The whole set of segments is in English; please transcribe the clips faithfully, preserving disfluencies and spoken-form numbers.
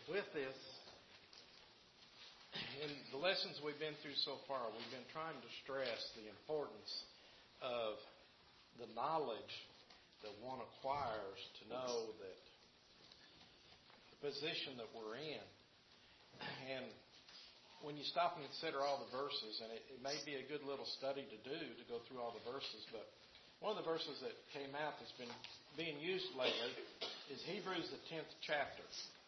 with this, in the lessons we've been through so far, we've been trying to stress the importance of the knowledge that one acquires to know that the position that we're in. And when you stop and consider all the verses, and it, it may be a good little study to do to go through all the verses, but one of the verses that came out that's been being used lately is Hebrews the tenth chapter.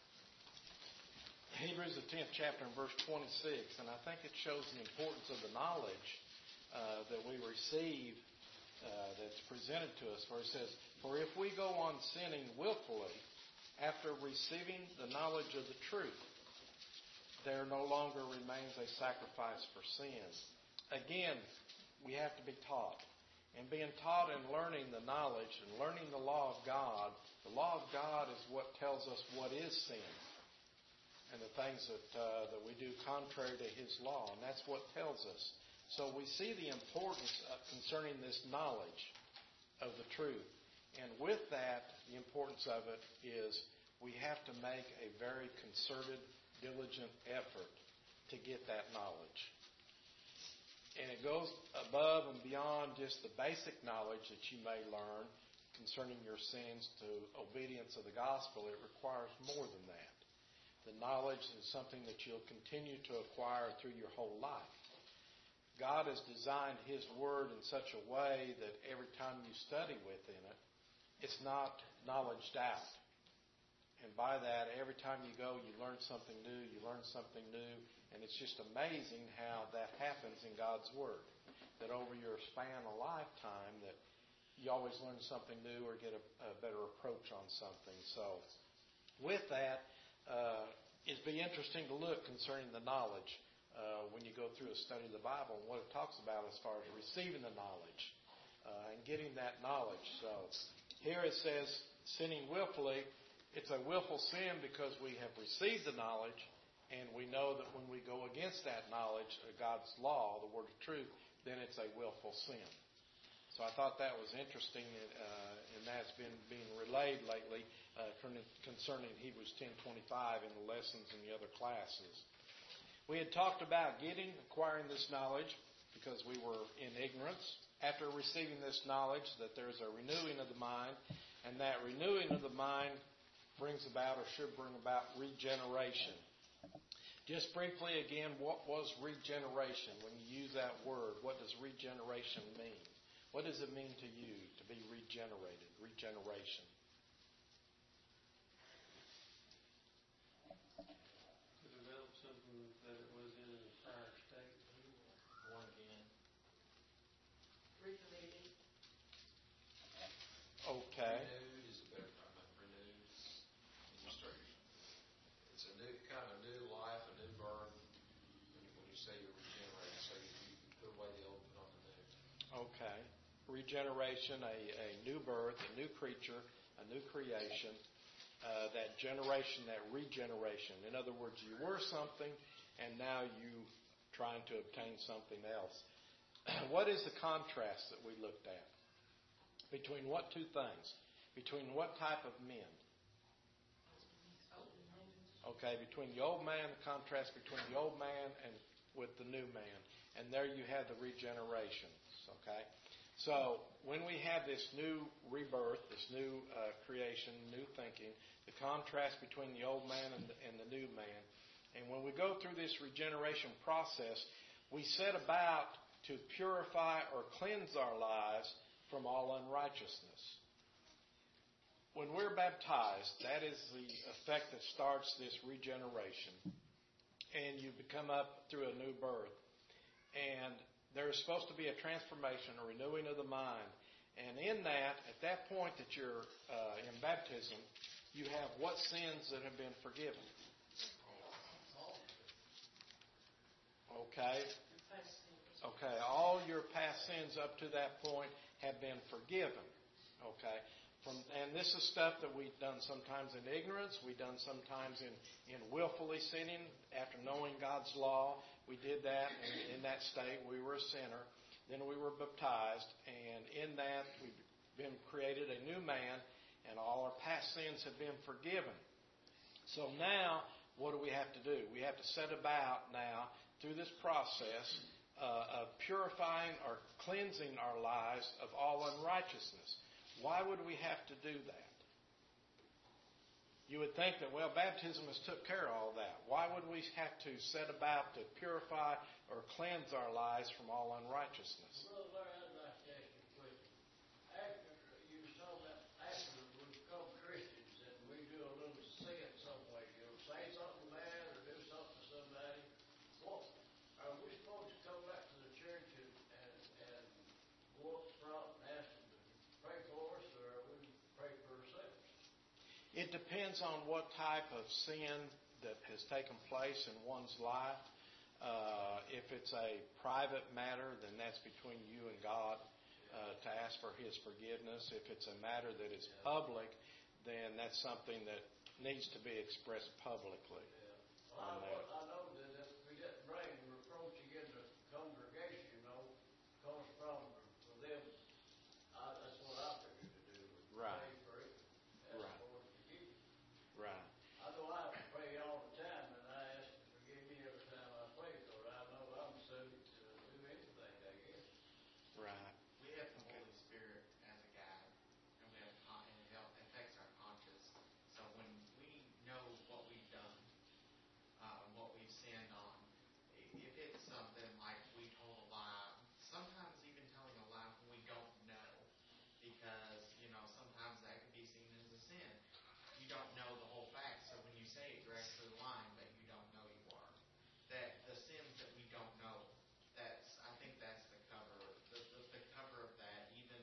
Hebrews the tenth chapter and verse twenty-six, and I think it shows the importance of the knowledge uh, that we receive uh, that's presented to us, where it says, "For if we go on sinning willfully after receiving the knowledge of the truth, there no longer remains a sacrifice for sins." Again, we have to be taught. And being taught and learning the knowledge and learning the law of God, the law of God is what tells us what is sin and the things that uh, that we do contrary to His law, and that's what tells us. So we see the importance of concerning this knowledge of the truth. And with that, the importance of it is we have to make a very concerted, diligent effort to get that knowledge. And it goes above and beyond just the basic knowledge that you may learn concerning your sins to obedience of the gospel. It requires more than that. The knowledge is something that you'll continue to acquire through your whole life. God has designed His Word in such a way that every time you study within it, it's not knowledged out. And by that, every time you go, you learn something new, you learn something new, and it's just amazing how that happens in God's Word. That over your span of lifetime, that you always learn something new or get a, a better approach on something. So, with that, uh, it'd be interesting to look concerning the knowledge uh, when you go through a study of the Bible and what it talks about as far as receiving the knowledge uh, and getting that knowledge. So, here it says, sinning willfully. It's a willful sin because we have received the knowledge, and we know that when we go against that knowledge of God's law, the word of truth, then it's a willful sin. So I thought that was interesting, uh, and that's been being relayed lately uh, concerning Hebrews ten twenty-five in the lessons in the other classes. We had talked about getting, acquiring this knowledge because we were in ignorance. After receiving this knowledge, that there's a renewing of the mind, and that renewing of the mind brings about or should bring about regeneration. Just briefly again, what was regeneration? When you use that word, what does regeneration mean? What does it mean to you to be regenerated? Regeneration. To develop something that it was in a prior state. Born again. Recreated. Okay. Renewed is a better term. Renewed. It's a new kind of new life, a new birth. When you, when you say you're regenerated, so you, you put away the old, put on the new. Okay. Regeneration, a, a new birth, a new creature, a new creation. Uh, that generation, that regeneration. In other words, you were something, and now you trying to obtain something else. What is the contrast that we looked at? Between what two things? Between what type of men? Okay, between the old man, the contrast between the old man and with the new man. And there you have the regeneration. Okay? So, when we have this new rebirth, this new uh, creation, new thinking, the contrast between the old man and the, and the new man, and when we go through this regeneration process, we set about to purify or cleanse our lives from all unrighteousness. When we're baptized, that is the effect that starts this regeneration. And you become up through a new birth. And there is supposed to be a transformation, a renewing of the mind. And in that, at that point that you're uh, in baptism, you have what sins that have been forgiven? Okay. Okay. All your past sins up to that point have been forgiven. Okay. From, and this is stuff that we've done sometimes in ignorance. We've done sometimes in, in willfully sinning after knowing God's law. We did that, and in that state we were a sinner. Then we were baptized, and in that we've been created a new man, and all our past sins have been forgiven. So now what do we have to do? We have to set about now through this process uh, of purifying or cleansing our lives of all unrighteousness. Why would we have to do that? You would think that, well, baptism has took care of all that. Why would we have to set about to purify or cleanse our lives from all unrighteousness? Brother Larry, I'd like to ask you a question. After you were talking about after we become Christians and we do a little sin some way, you know, say something bad or do something to somebody, what are we supposed to come back to the church and and, and go up front and ask them to pray for us, or are we pray for ourselves? It depends on what type of sin that has taken place in one's life. Uh, if it's a private matter, then that's between you and God uh, to ask for His forgiveness. If it's a matter that is public, then that's something that needs to be expressed publicly. Yeah. Well, I, I know that if we didn't bring reproach against the congregation, you know, comes from for them. I, that's what I figured to do. Right. Pray for it. Ask Right. for forgiveness. Right. I know I have to pray all the time, and I ask to forgive me every time I pray, because I know I'm subject to do anything, I guess. Right. We have the Holy Spirit as a guide, and we have con- and it help- affects our conscience. So when we know what we've done, uh, what we've sinned on, i- if it's something like we told a lie, sometimes even telling a lie when we don't know, because you know sometimes that could be seen as a sin. You don't know the whole fact, so when you say it, you're actually lying, but you don't know you are. That the sins that we don't know, that's I think that's the cover, the, the, the cover of that. Even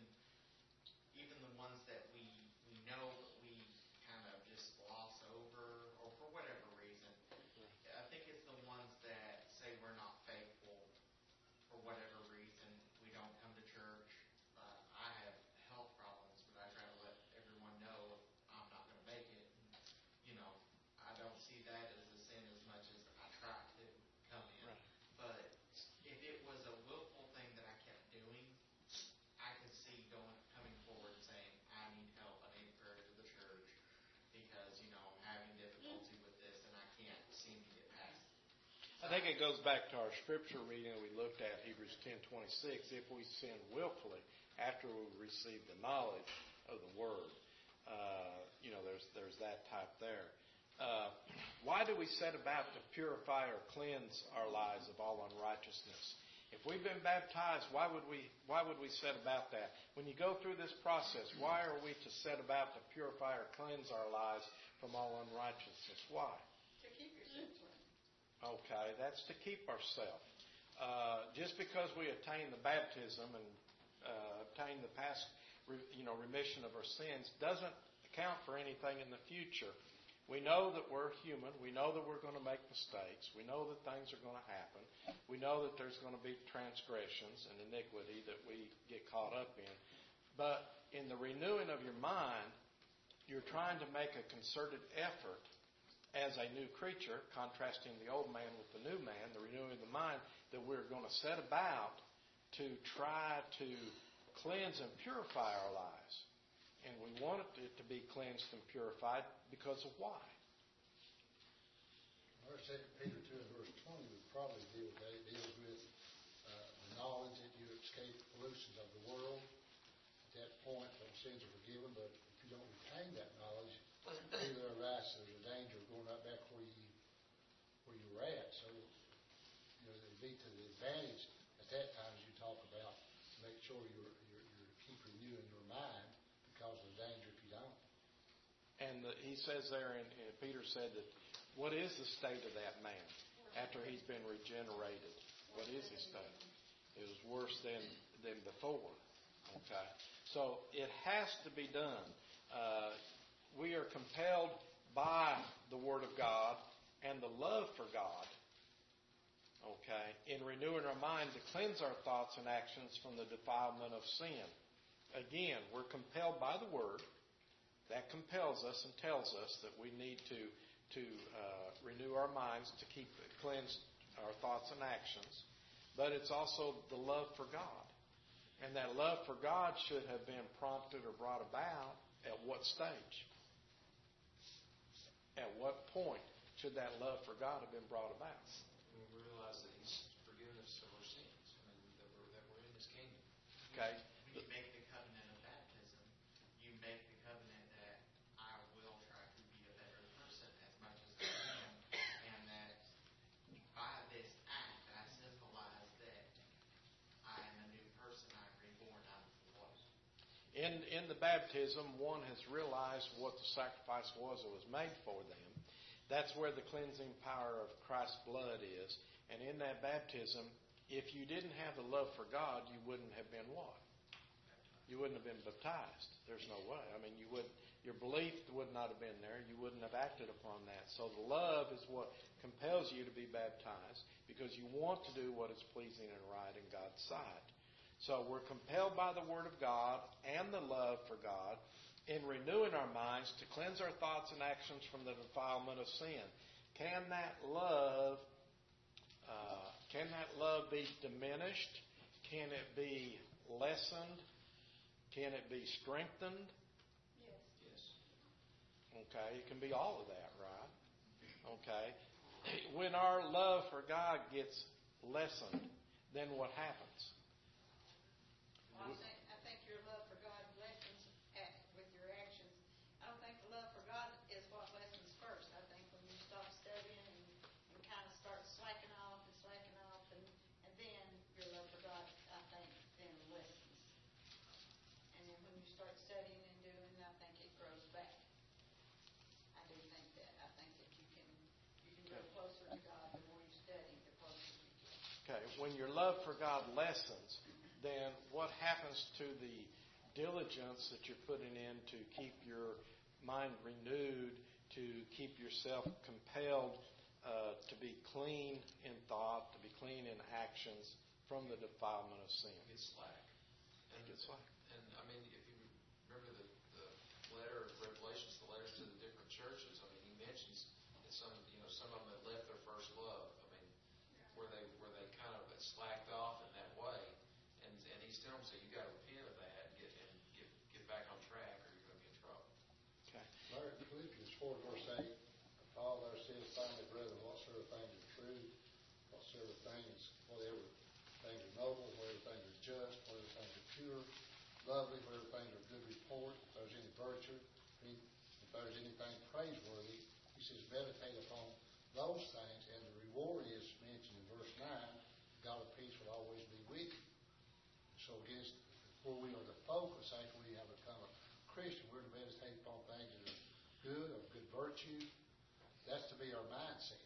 even the ones that we we know but we kind of just gloss over, or for whatever reason. I think it's the ones that say we're not faithful for whatever reason. We don't come to church. Uh, I have health problems, but I try to let everyone know I'm not going to make it. And, you know, I don't see that as a sin as much as I try to come in. Right. But if it was a willful thing that I kept doing, I could see going, coming forward and saying, I need help, I need prayer to the church, because, you know, I'm having difficulty with this and I can't seem to get past it. I think it goes back to our scripture reading that we looked at, Hebrews ten twenty-six. If we sin willfully after we receive the knowledge of the Word, uh, you know, there's there's that type there. Uh, why do we set about to purify or cleanse our lives of all unrighteousness? If we've been baptized, why would we why would we set about that? When you go through this process, why are we to set about to purify or cleanse our lives from all unrighteousness? Why? To keep yourself clean. Okay, that's to keep ourselves. Uh, just because we attain the baptism and uh, obtain the past, you know, remission of our sins doesn't account for anything in the future. We know that we're human. We know that we're going to make mistakes. We know that things are going to happen. We know that there's going to be transgressions and iniquity that we get caught up in. But in the renewing of your mind, you're trying to make a concerted effort as a new creature, contrasting the old man with the new man, the renewing of the mind, that we're going to set about to try to cleanse and purify our lives. And we want it to be cleansed and purified because of why? Well, Second Peter two and verse twenty would probably deal with that. It deals with uh, the knowledge that you escape the pollutions of the world. At that point, those sins are forgiven, but if you don't retain that knowledge, either arises there's a danger of going right back where you where you were at. So, you know, it'd be to the advantage at that time, as you talk about, to make sure you're you're, you're keep renewing your mind, because of the danger if you don't. And the, he says there, and Peter said that, what is the state of that man after he's been regenerated? What is his state? It was worse than, than before. Okay? So it has to be done. Uh, we are compelled by the Word of God and the love for God, okay, in renewing our mind to cleanse our thoughts and actions from the defilement of sin. Again, we're compelled by the Word. That compels us and tells us that we need to to uh, renew our minds to keep cleansed our thoughts and actions. But it's also the love for God. And that love for God should have been prompted or brought about at what stage? At what point should that love for God have been brought about? When we realize that He's forgiven us of our sins, I mean, that we're, that we're in His kingdom. Okay? When you make the covenant of baptism, you make the covenant that I will try to be a better person as much as I can, and that by this act I symbolize that I am a new person, I'm reborn out of the water. In, in the baptism, one has realized what the sacrifice was that was made for them. That's where the cleansing power of Christ's blood is. And in that baptism, if you didn't have the love for God, you wouldn't have been what? You wouldn't have been baptized. There's no way. I mean, you would. Your belief would not have been there. You wouldn't have acted upon that. So the love is what compels you to be baptized, because you want to do what is pleasing and right in God's sight. So we're compelled by the Word of God and the love for God in renewing our minds to cleanse our thoughts and actions from the defilement of sin. Can that love, uh, can that love be diminished? Can it be lessened? Can it be strengthened? Yes. Yes. Okay, it can be all of that, right? Okay. When our love for God gets lessened, then what happens? Well, I think, I think your love for God lessens at, with your actions. I don't think the love for God is what lessens first. I think when you stop studying and, and kind of start slacking off and slacking off, and, and then your love for God, I think, then lessens. And then when you start studying and doing, I think it grows back. I do think that. I think that you can you can grow closer to God the more you study, the closer you get. Okay, when your love for God lessens, then what happens to the diligence that you're putting in to keep your mind renewed, to keep yourself compelled uh, to be clean in thought, to be clean in actions from the defilement of sin? It gets slack. And, It gets slack. And, I mean, if you remember the, the letter of Revelations, the letters to the different churches, I mean, he mentions that some, you know, some of them had left their first love. I mean, where they where they kind of slacked off in that way. And, and he's telling them, so you got to repent of that and get, and get, get back on track, or you're going to be in trouble. Okay. Larry, Philippians four, verse eight, Paul there says, finally, brethren, whatsoever things are true, whatsoever things, whatever things are noble, whatever things are just, whatever things are pure, lovely, whatever things are good report, if there's any virtue, if there's anything praiseworthy, he says, meditate upon those things, and the reward is mentioned in verse nine, God of peace will always be with you. So again, where we are to focus after we have become a Christian, we're to meditate upon things that are good, of good virtue. That's to be our mindset.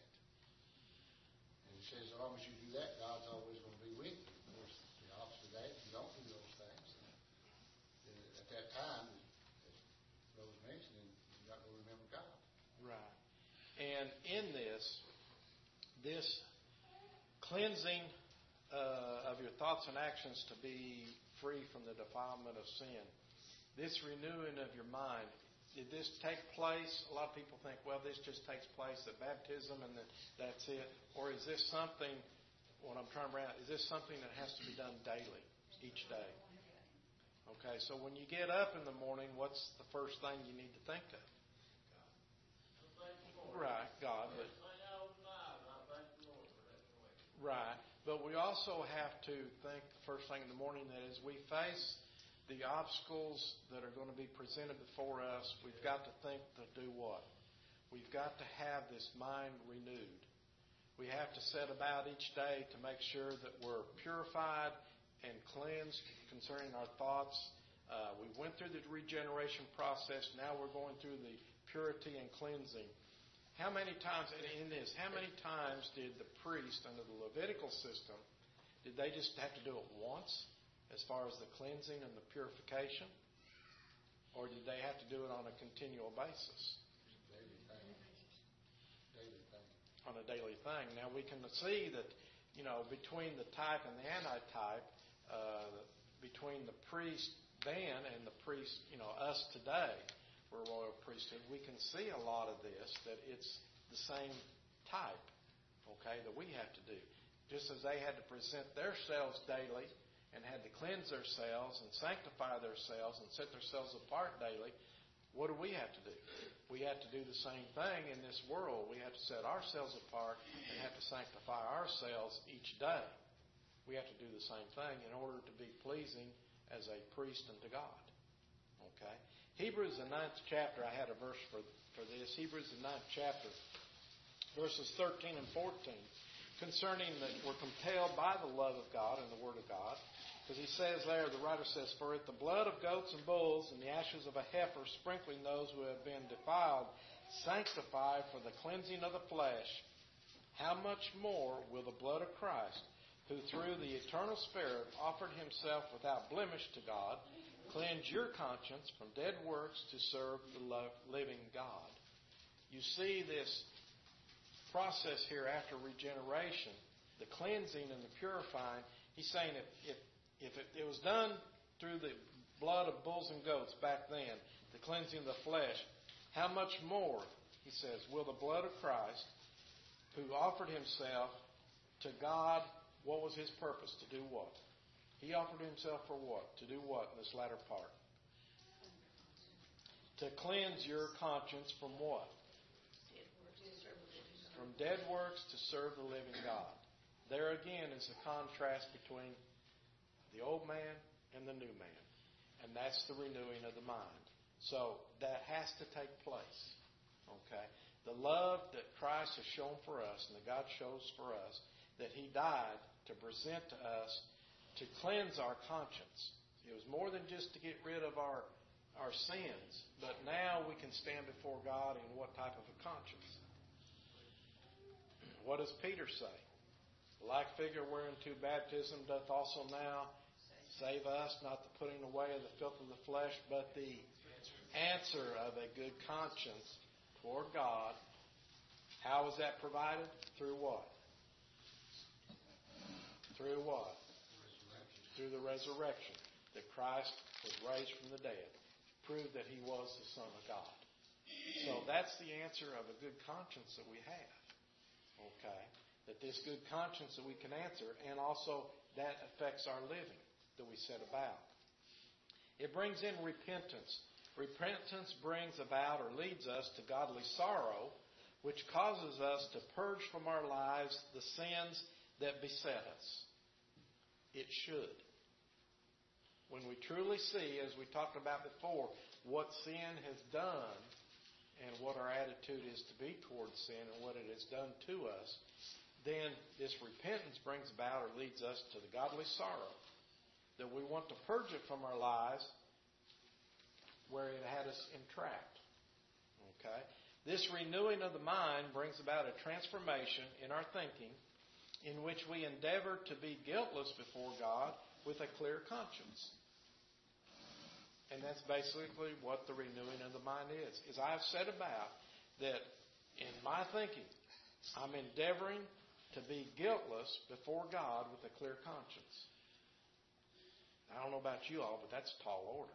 And he says, as long as you do that, God's always going to be with you. Of course, the opposite of that, if you don't do those things, then at that time, as Rose mentioned, you're not going to remember God. Right. And in this, this cleansing uh, of your thoughts and actions to be free from the defilement of sin, this renewing of your mind, did this take place? A lot of people think, well, this just takes place at baptism and that, that's it. Or is this something, what I'm trying to bring out, is this something that has to be done daily, each day? Okay, so when you get up in the morning, what's the first thing you need to think of? Right, God. But, right. But we also have to think the first thing in the morning that as we face the obstacles that are going to be presented before us, we've got to think to do what? We've got to have this mind renewed. We have to set about each day to make sure that we're purified and cleansed concerning our thoughts. Uh, we went through the regeneration process. Now we're going through the purity and cleansing. How many times, and in this, how many times did the priest under the Levitical system, did they just have to do it once as far as the cleansing and the purification? Or did they have to do it on a continual basis? Daily thing. Daily thing. On a daily thing. Now we can see that, you know, between the type and the antitype, uh, between the priest then and the priest, you know, us today, we're a royal priesthood, we can see a lot of this, that it's the same type, okay, that we have to do. Just as they had to present themselves daily and had to cleanse themselves and sanctify themselves and set themselves apart daily, what do we have to do? we have to do the same thing in this world. We have to set ourselves apart and have to sanctify ourselves each day. We have to do the same thing in order to be pleasing as a priest unto God. Okay? Hebrews, the ninth chapter, I had a verse for, for this. Hebrews, the ninth chapter, verses thirteen and fourteen, concerning that we're compelled by the love of God and the Word of God. Because he says there, the writer says, For if the blood of goats and bulls and the ashes of a heifer sprinkling those who have been defiled sanctify for the cleansing of the flesh, how much more will the blood of Christ, who through the eternal Spirit offered himself without blemish to God, cleanse your conscience from dead works to serve the living God? You see this process here after regeneration, the cleansing and the purifying. He's saying if, if If it, it was done through the blood of bulls and goats back then, the cleansing of the flesh, how much more, he says, will the blood of Christ, who offered himself to God, what was his purpose? To do what? He offered himself for what? To do what in this latter part? To cleanse your conscience from what? From dead works to serve the living God. There again is the contrast between the old man and the new man. And that's the renewing of the mind. So that has to take place. Okay? The love that Christ has shown for us and that God shows for us, that he died to present to us to cleanse our conscience. It was more than just to get rid of our, our sins, but now we can stand before God in what type of a conscience? What does Peter say? The like figure whereunto baptism doth also now save us, not the putting away of the filth of the flesh, but the answer of a good conscience toward God. How is that provided? Through what? Through what? Through the resurrection. That Christ was raised from the dead. Proved that he was the Son of God. So that's the answer of a good conscience that we have. Okay? That this good conscience that we can answer, and also that affects our living that we set about. It brings in repentance. Repentance brings about or leads us to godly sorrow, which causes us to purge from our lives the sins that beset us. It should. When we truly see, as we talked about before, what sin has done and what our attitude is to be towards sin and what it has done to us, then this repentance brings about or leads us to the godly sorrow. That we want to purge it from our lives where it had us entrapped. Okay? This renewing of the mind brings about a transformation in our thinking in which we endeavor to be guiltless before God with a clear conscience. And that's basically what the renewing of the mind is. As I've said about that in my thinking, I'm endeavoring to be guiltless before God with a clear conscience. I don't know about you all, but that's a tall order.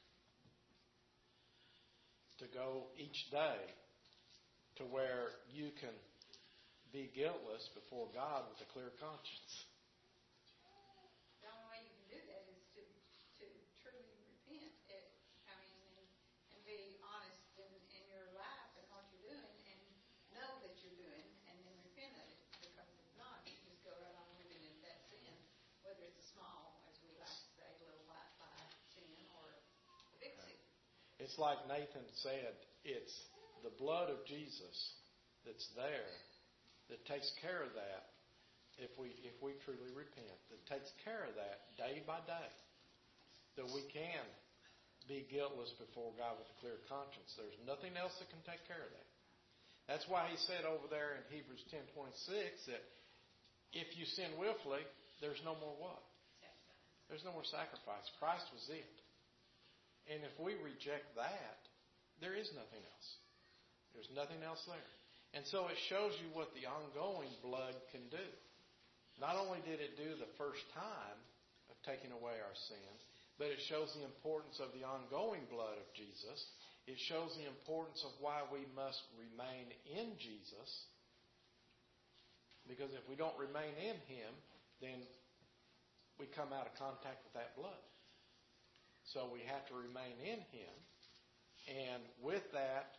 To go each day to where you can be guiltless before God with a clear conscience. The only way you can do that is to, to truly repent. It, I mean, and, and be honest in, in your life and what you're doing and know that you're doing and then repent of it. Because if not, you just go right on living in that sin, whether it's a small, as we like to say, little white fly sin or a big sin. It's like Nathan said, it's the blood of Jesus that's there that takes care of that if we if we truly repent. That takes care of that day by day. That we can be guiltless before God with a clear conscience. There's nothing else that can take care of that. That's why he said over there in Hebrews ten twenty-six that if you sin willfully, there's no more what? There's no more sacrifice. Christ was it. And if we reject that, there is nothing else. There's nothing else there. And so it shows you what the ongoing blood can do. Not only did it do the first time of taking away our sins, but it shows the importance of the ongoing blood of Jesus. It shows the importance of why we must remain in Jesus. Because if we don't remain in Him, then we come out of contact with that blood. So we have to remain in Him. And with that,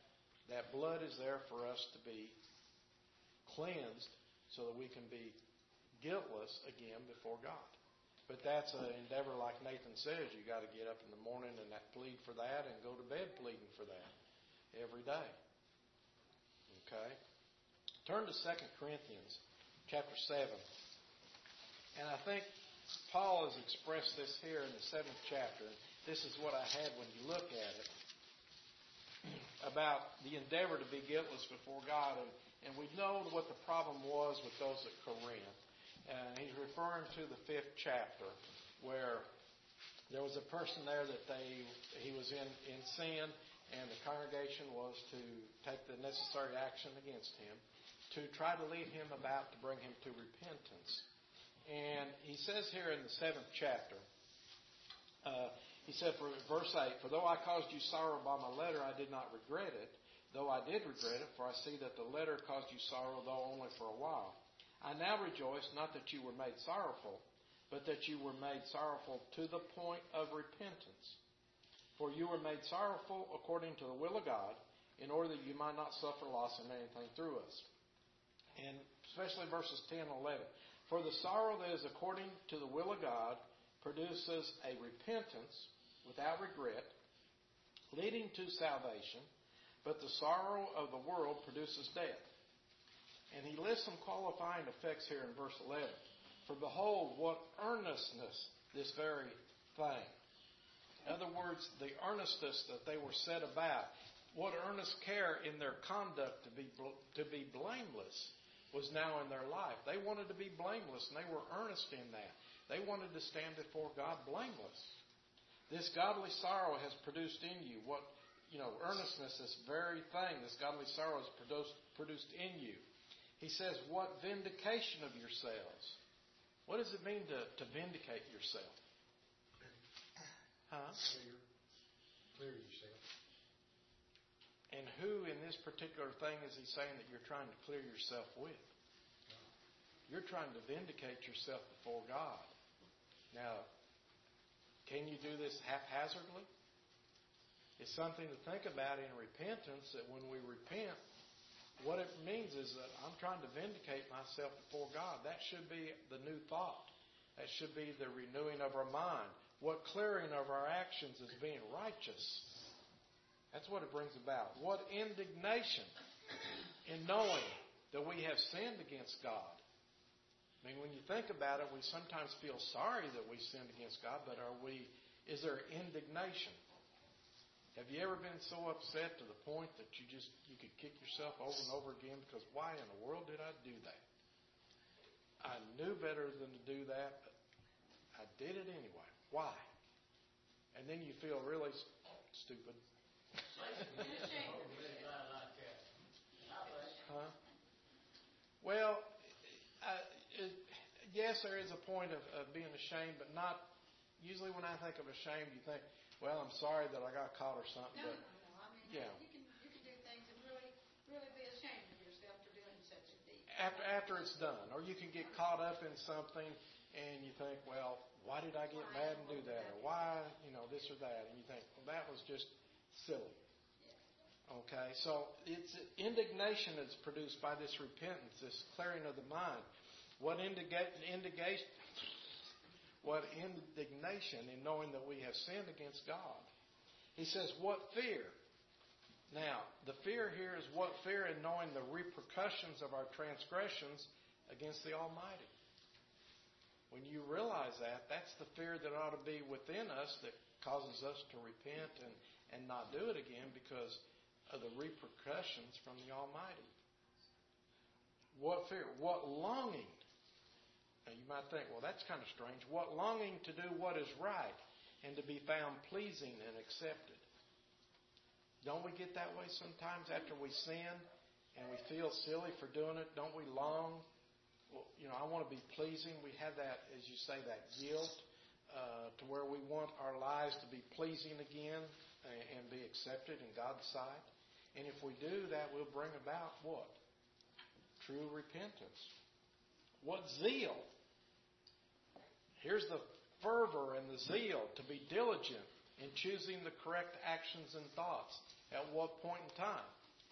That blood is there for us to be cleansed so that we can be guiltless again before God. But that's an endeavor, like Nathan says, you got to get up in the morning and that plead for that and go to bed pleading for that every day. Okay? Turn to Second Corinthians chapter seven. And I think Paul has expressed this here in the seventh chapter. This is what I had when you look at it, about the endeavor to be guiltless before God. And, and we know what the problem was with those at Corinth. And he's referring to the fifth chapter, where there was a person there that they he was in, in sin, and the congregation was to take the necessary action against him to try to lead him about to bring him to repentance. And he says here in the seventh chapter, uh, he said, for verse eight, for though I caused you sorrow by my letter, I did not regret it, though I did regret it, for I see that the letter caused you sorrow, though only for a while. I now rejoice, not that you were made sorrowful, but that you were made sorrowful to the point of repentance. For you were made sorrowful according to the will of God, in order that you might not suffer loss in anything through us. And especially verses ten and eleven. For the sorrow that is according to the will of God produces a repentance without regret, leading to salvation, but the sorrow of the world produces death. And he lists some qualifying effects here in verse eleven. For behold, what earnestness this very thing. In other words, the earnestness that they were set about, what earnest care in their conduct to be to be blameless was now in their life. They wanted to be blameless, and they were earnest in that. They wanted to stand before God blameless. This godly sorrow has produced in you what, you know, earnestness, this very thing, this godly sorrow has produced, produced in you. He says, what vindication of yourselves? What does it mean to, to vindicate yourself? Huh? Clear, clear yourself. And who in this particular thing is he saying that you're trying to clear yourself with? You're trying to vindicate yourself before God. Now, can you do this haphazardly? It's something to think about in repentance, that when we repent, what it means is that I'm trying to vindicate myself before God. That should be the new thought. That should be the renewing of our mind. What clearing of our actions is being righteous. That's what it brings about. What indignation in knowing that we have sinned against God. I mean, when you think about it, we sometimes feel sorry that we sinned against God, but are we? Is there indignation? Have you ever been so upset to the point that you just you could kick yourself over and over again because why in the world did I do that? I knew better than to do that, but I did it anyway. Why? And then you feel really stupid. Huh? Well, I, it, yes, there is a point of, of being ashamed, but not. Usually, when I think of ashamed, you think, "Well, I'm sorry that I got caught or something." No, but, no, no. I mean, yeah. you can you can do things and really really be ashamed of yourself for doing such a deed. After after it's done, or you can get caught up in something, and you think, "Well, why did I get mad and do that? Or why, you know, this or that?" And you think, "Well, that was just silly." Okay, so it's indignation that's produced by this repentance, this clearing of the mind. What indignation, what indignation in knowing that we have sinned against God. He says, what fear? Now, the fear here is what fear in knowing the repercussions of our transgressions against the Almighty. When you realize that, that's the fear that ought to be within us that causes us to repent and, and not do it again because of the repercussions from the Almighty. What fear? What longing? Now you might think, well, that's kind of strange. What longing to do what is right and to be found pleasing and accepted. Don't we get that way sometimes after we sin and we feel silly for doing it? Don't we long? Well, you know, I want to be pleasing. We have that, as you say, that guilt uh, to where we want our lives to be pleasing again and, and be accepted in God's sight. And if we do that, we'll bring about what? True repentance. What zeal? Here's the fervor and the zeal to be diligent in choosing the correct actions and thoughts. At what point in time?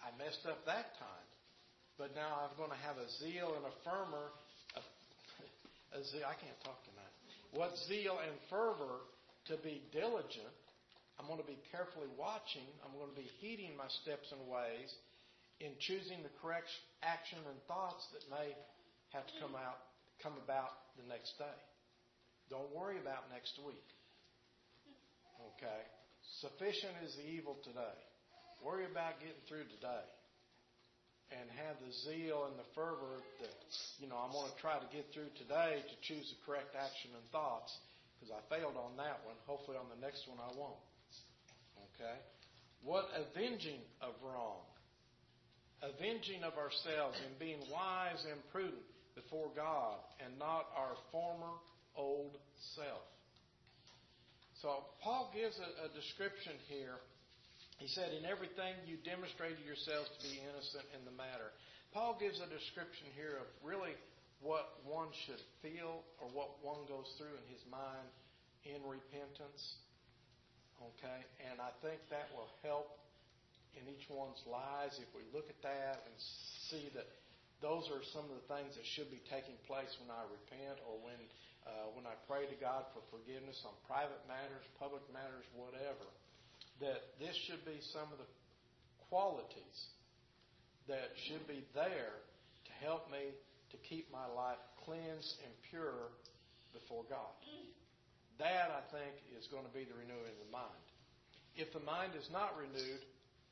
I messed up that time. But now I'm going to have a zeal and a fervor. A, a zeal, I can't talk tonight. What zeal and fervor to be diligent. I'm going to be carefully watching. I'm going to be heeding my steps and ways in choosing the correct action and thoughts that may have to come out, come about the next day. Don't worry about next week. Okay? Sufficient is the evil today. Worry about getting through today. And have the zeal and the fervor that, you know, I'm going to try to get through today to choose the correct action and thoughts, because I failed on that one. Hopefully on the next one I won't. Okay? What avenging of wrong. Avenging of ourselves and being wise and prudent before God and not our former old self. So Paul gives a, a description here. He said, in everything you demonstrated yourselves to be innocent in the matter. Paul gives a description here of really what one should feel or what one goes through in his mind in repentance. Okay? And I think that will help in each one's lives if we look at that and see that those are some of the things that should be taking place when I repent or when uh, when I pray to God for forgiveness on private matters, public matters, whatever. That this should be some of the qualities that should be there to help me to keep my life cleansed and pure before God. That, I think, is going to be the renewing of the mind. If the mind is not renewed,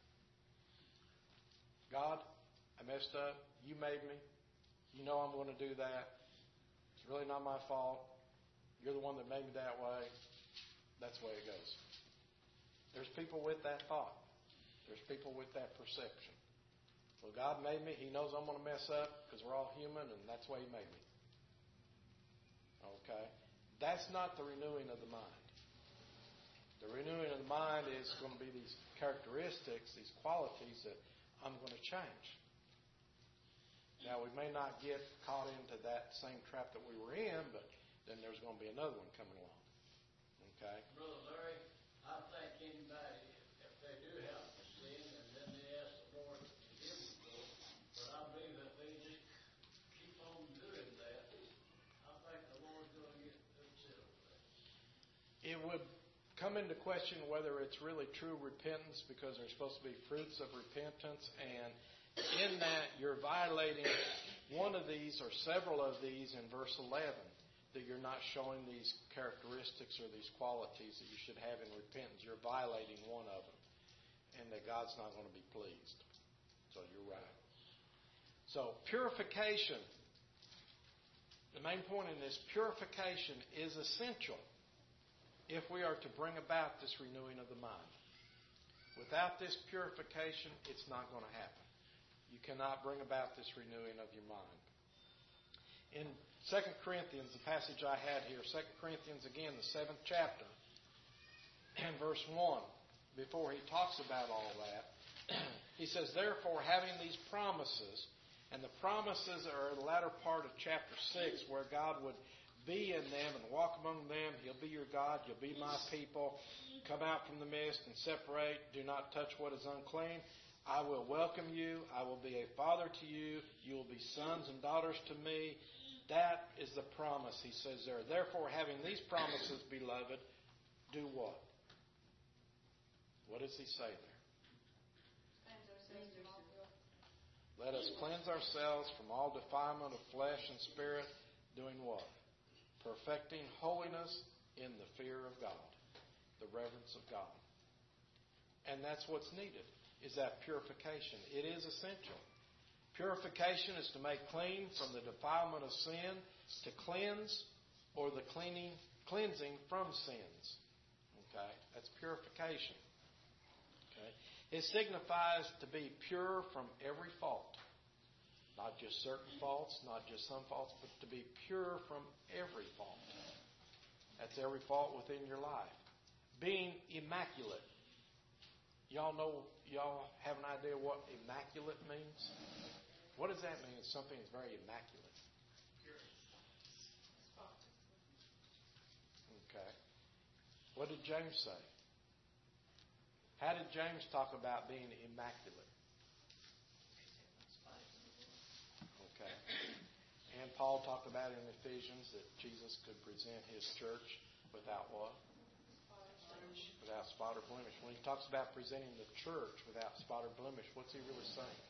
God, I messed up. You made me. You know I'm going to do that. It's really not my fault. You're the one that made me that way. That's the way it goes. There's people with that thought. There's people with that perception. Well, God made me. He knows I'm going to mess up because we're all human, and that's the way He made me. Okay? That's not the renewing of the mind. The renewing of the mind is going to be these characteristics, these qualities that I'm going to change. Now, we may not get caught into that same trap that we were in, but then there's going to be another one coming along. Okay? Brother Larry, I think anybody, if they do have to sin, and then they ask the Lord to forgive them for it, but I believe if they just keep on doing that, I think the Lord's going to get themselves there. It would come into question whether it's really true repentance, because there's supposed to be fruits of repentance, and in that you're violating one of these or several of these in verse eleven, that you're not showing these characteristics or these qualities that you should have in repentance. You're violating one of them, and that God's not going to be pleased. So you're right. So purification, the main point in this, purification is essential if we are to bring about this renewing of the mind. Without this purification, it's not going to happen. You cannot bring about this renewing of your mind. In Second Corinthians, the passage I had here, Second Corinthians, again, the seventh chapter, and verse one, before he talks about all that, he says, therefore, having these promises, and the promises are in the latter part of chapter six, where God would be in them and walk among them. He'll be your God. You'll be my people. Come out from the midst and separate. Do not touch what is unclean. I will welcome you. I will be a father to you. You will be sons and daughters to me. That is the promise, he says there. Therefore, having these promises, beloved, do what? What does he say there? Let us cleanse ourselves from all defilement of flesh and spirit, doing what? Perfecting holiness in the fear of God, the reverence of God. And that's what's needed, is that purification. It is essential. Purification is to make clean from the defilement of sin, to cleanse, or the cleaning, cleansing from sins. Okay? That's purification. Okay? It signifies to be pure from every fault. Not just certain faults, not just some faults, but to be pure from every fault. That's every fault within your life. Being immaculate. Y'all know, y'all have an idea what immaculate means? What does that mean? It's something that's very immaculate. Okay. What did James say? How did James talk about being immaculate? Paul talk about in Ephesians that Jesus could present his church without what? Without spot or blemish. When he talks about presenting the church without spot or blemish, what's he really saying?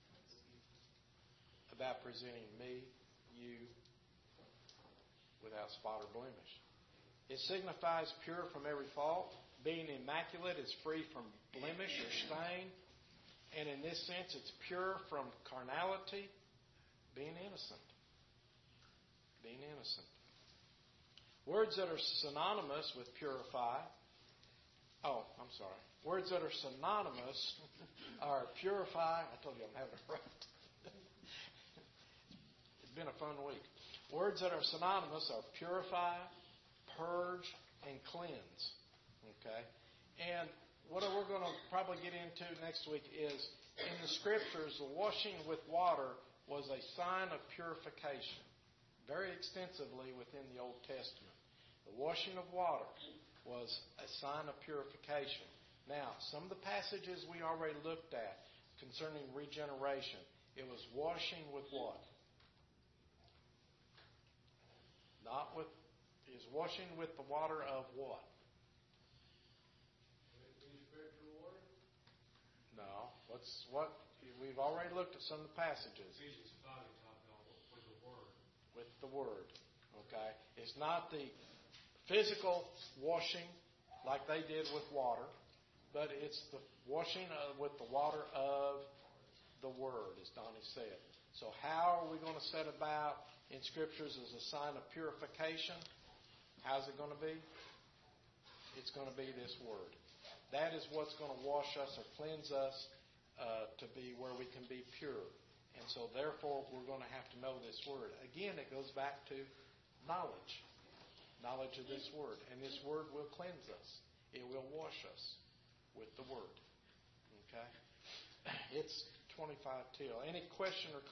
About presenting me, you, without spot or blemish. It signifies pure from every fault. Being immaculate is free from blemish or stain. And in this sense, it's pure from carnality, being innocent. Being innocent. Words that are synonymous with purify. Oh, I'm sorry. Words that are synonymous are purify. I told you I'm having a rough. It's been a fun week. Words that are synonymous are purify, purge, and cleanse. Okay? And what we're going to probably get into next week is, in the Scriptures, the washing with water was a sign of purification, very extensively within the Old Testament. The washing of water was a sign of purification. Now, some of the passages we already looked at concerning regeneration, it was washing with what? Not with, it was washing with the water of what? No. What's what? We've already looked at some of the passages. Ephesians five, we talked about with the Word. With the Word. Okay? It's not the physical washing like they did with water, but it's the washing of, with the water of the Word, as Donnie said. So how are we going to set about in Scriptures as a sign of purification? How's it going to be? It's going to be this Word. That is what's going to wash us or cleanse us uh, to be where we can be pure. And so therefore we're going to have to know this Word. Again, it goes back to knowledge. Knowledge of this Word. And this Word will cleanse us. It will wash us with the Word. Okay? It's twenty-five till. Any question or comment?